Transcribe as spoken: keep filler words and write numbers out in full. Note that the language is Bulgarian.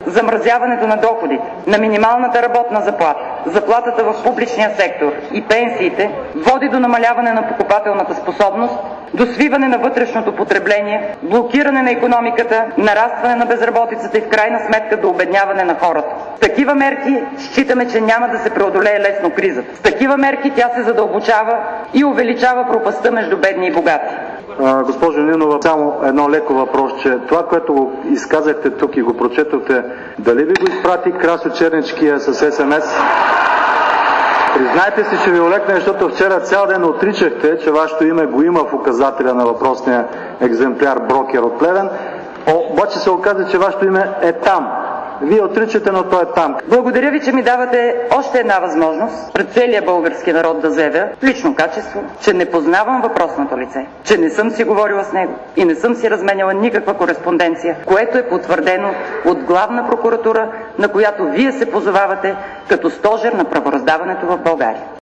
замразяването на доходите, на минималната работна заплата, заплатата в публичния сектор и пенсиите води до намаляване на покупателната способност, до свиване на вътрешното потребление, блокиране на икономиката, нарастване на безработицата и в крайна сметка до обедняване на хората. С такива мерки считаме, че няма да се преодолее лесно кризата. С такива мерки тя се задълбочава и увеличава пропастта между бедни и богати. А, госпожо Нинова, само едно леко въпрос, че това, което го изказахте тук и го прочетохте, дали ви го изпрати Красьо Черничкия с ес ем ес? Признайте си, че ви олекне, защото вчера цял ден отричахте, че вашето име го има в указателя на въпросния екземпляр брокер от Плевен, обаче се оказа, че вашето име е там. Вие отричате, но той е там. Благодаря ви, че ми давате още една възможност пред целия български народ да заявя в лично качество, че не познавам въпросното лице, че не съм си говорила с него и не съм си разменяла никаква кореспонденция, което е потвърдено от Главна прокуратура, на която вие се позовавате като стожер на правораздаването в България.